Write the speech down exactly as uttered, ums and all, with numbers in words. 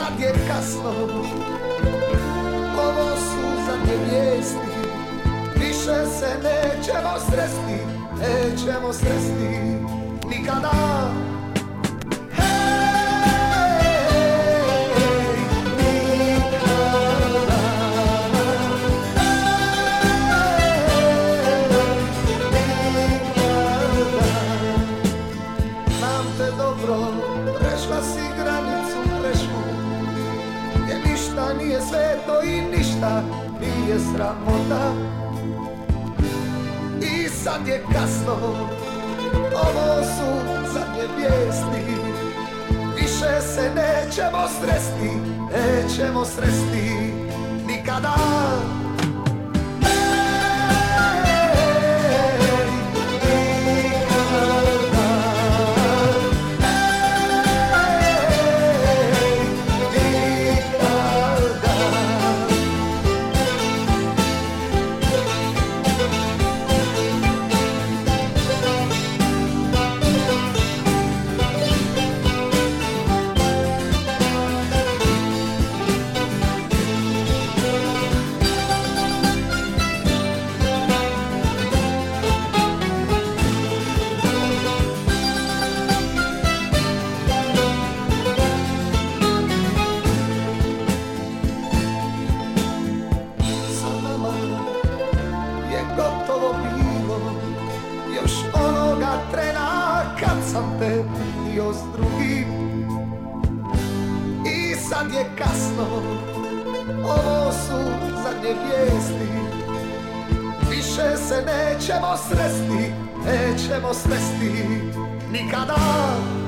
sad je kasno, ovo su zadnje vijesti. Više se nećemo sresti, nećemo sresti nikada. Prešla si granicu grešku, gdje ništa nije sveto i ništa nije sramota. I sad je kasno, ovo su zadnje vijesti. Više se nećemo sresti, nećemo sresti nikada. Gotovo bilo, još onoga trena kad sam te vidio s drugim. I sad je kasno, ovo su zadnje vijesti. Više se nećemo sresti, nećemo sresti nikada.